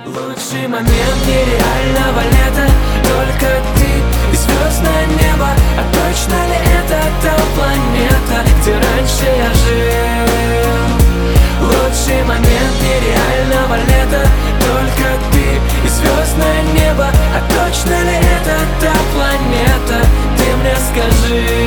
Лучший момент нереального лета, только ты и звездное небо. А точно ли это та планета, где раньше я жил? Лучший момент нереального лета, только ты и звездное небо. А точно ли это та планета, ты мне скажи.